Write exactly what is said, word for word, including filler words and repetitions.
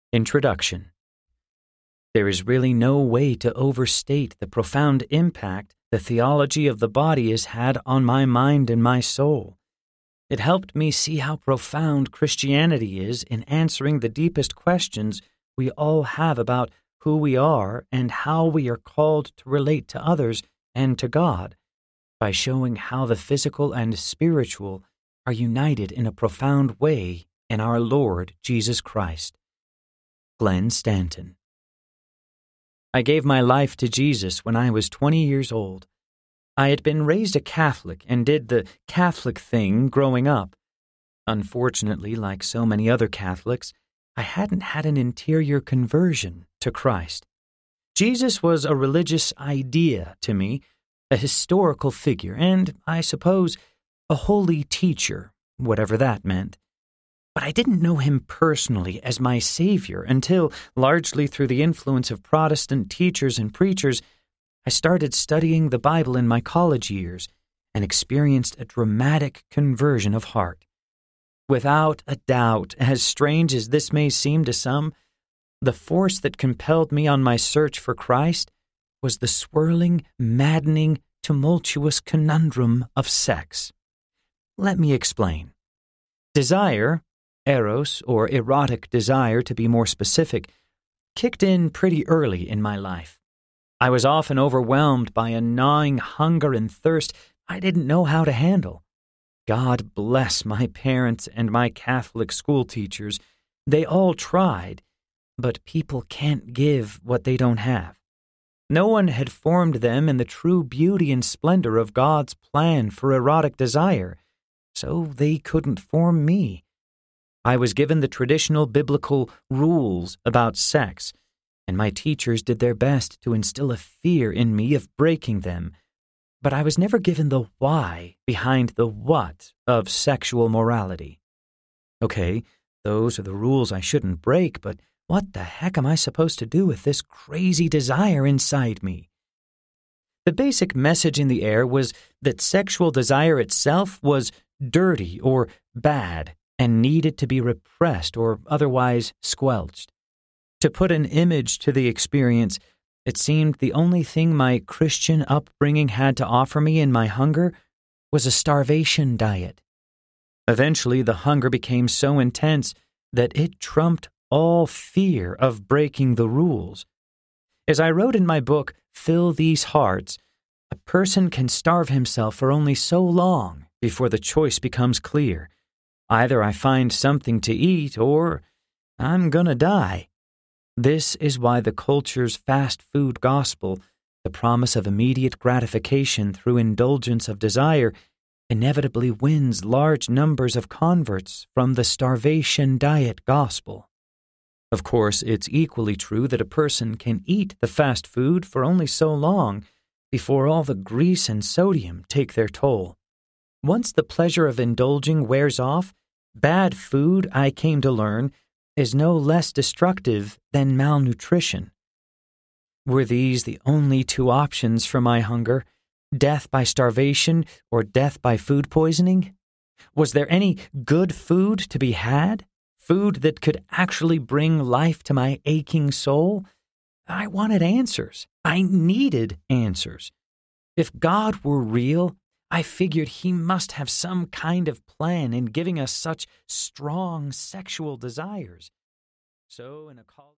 Introduction. There is really no way to overstate the profound impact the theology of the body has had on my mind and my soul. It helped me see how profound Christianity is in answering the deepest questions we all have about who we are and how we are called to relate to others and to God, by showing how the physical and spiritual are united in a profound way in our Lord Jesus Christ. Glenn Stanton. I gave my life to Jesus when I was twenty years old. I had been raised a Catholic and did the Catholic thing growing up. Unfortunately, like so many other Catholics, I hadn't had an interior conversion to Christ. Jesus was a religious idea to me, a historical figure, and, I suppose, a holy teacher, whatever that meant. But I didn't know him personally as my Savior until, largely through the influence of Protestant teachers and preachers, I started studying the Bible in my college years and experienced a dramatic conversion of heart. Without a doubt, as strange as this may seem to some, the force that compelled me on my search for Christ was the swirling, maddening, tumultuous conundrum of sex. Let me explain. Desire, eros, or erotic desire to be more specific, kicked in pretty early in my life. I was often overwhelmed by a gnawing hunger and thirst I didn't know how to handle. God bless my parents and my Catholic school teachers. They all tried, but people can't give what they don't have. No one had formed them in the true beauty and splendor of God's plan for erotic desire, so they couldn't form me. I was given the traditional biblical rules about sex, and my teachers did their best to instill a fear in me of breaking them, but I was never given the why behind the what of sexual morality. Okay, those are the rules I shouldn't break, but what the heck am I supposed to do with this crazy desire inside me? The basic message in the air was that sexual desire itself was dirty or bad and needed to be repressed or otherwise squelched. To put an image to the experience, it seemed the only thing my Christian upbringing had to offer me in my hunger was a starvation diet. Eventually, the hunger became so intense that it trumped all fear of breaking the rules. As I wrote in my book, Fill These Hearts, a person can starve himself for only so long before the choice becomes clear. Either I find something to eat or I'm gonna die. This is why the culture's fast food gospel, the promise of immediate gratification through indulgence of desire, inevitably wins large numbers of converts from the starvation diet gospel. Of course, it's equally true that a person can eat the fast food for only so long before all the grease and sodium take their toll. Once the pleasure of indulging wears off, bad food, I came to learn, is no less destructive than malnutrition. Were these the only two options for my hunger, death by starvation or death by food poisoning? Was there any good food to be had? Food that could actually bring life to my aching soul? I wanted answers. I needed answers. If God were real, I figured he must have some kind of plan in giving us such strong sexual desires. So, in a call